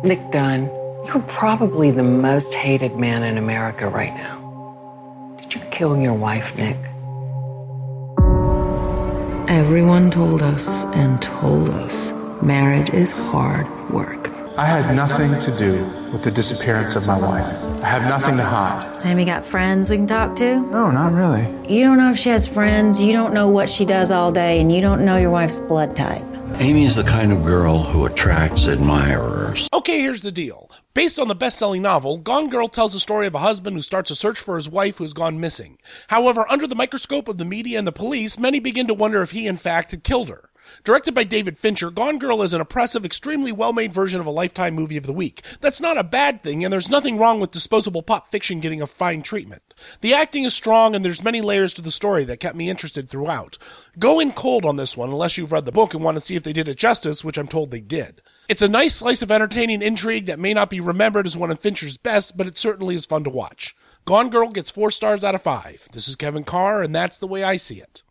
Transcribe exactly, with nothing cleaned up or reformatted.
Nick Dunn, you're probably the most hated man in America right now. Did you kill your wife, Nick? Everyone told us and told us marriage is hard work. I had nothing to do with the disappearance of my wife. I have nothing to hide. Sam, you got friends we can talk to? No, not really. You don't know if she has friends, you don't know what she does all day, and you don't know your wife's blood type. Amy's the kind of girl who attracts admirers. Okay, here's the deal. Based on the best-selling novel, Gone Girl tells the story of a husband who starts a search for his wife who has gone missing. However, under the microscope of the media and the police, many begin to wonder if he, in fact, had killed her. Directed by David Fincher, Gone Girl is an oppressive, extremely well-made version of a Lifetime movie of the week. That's not a bad thing, and there's nothing wrong with disposable pop fiction getting a fine treatment. The acting is strong, and there's many layers to the story that kept me interested throughout. Go in cold on this one unless you've read the book and want to see if they did it justice, which I'm told they did. It's a nice slice of entertaining intrigue that may not be remembered as one of Fincher's best, but it certainly is fun to watch. Gone Girl gets four stars out of five. This is Kevin Carr, and that's the way I see it.